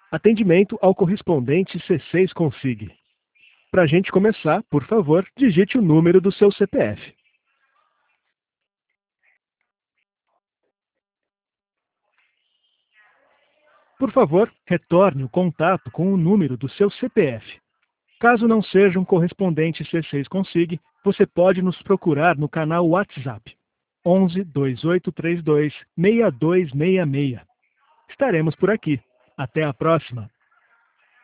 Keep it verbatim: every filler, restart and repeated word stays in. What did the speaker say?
Atendimento ao correspondente C seis Consig. Para a gente começar, por favor, digite o número do seu C P F. Por favor, retorne o contato com o número do seu C P F. Caso não seja um correspondente C seis Consig, você pode nos procurar no canal WhatsApp onze, dois oito três dois, seis dois seis seis. Estaremos por aqui. Até a próxima!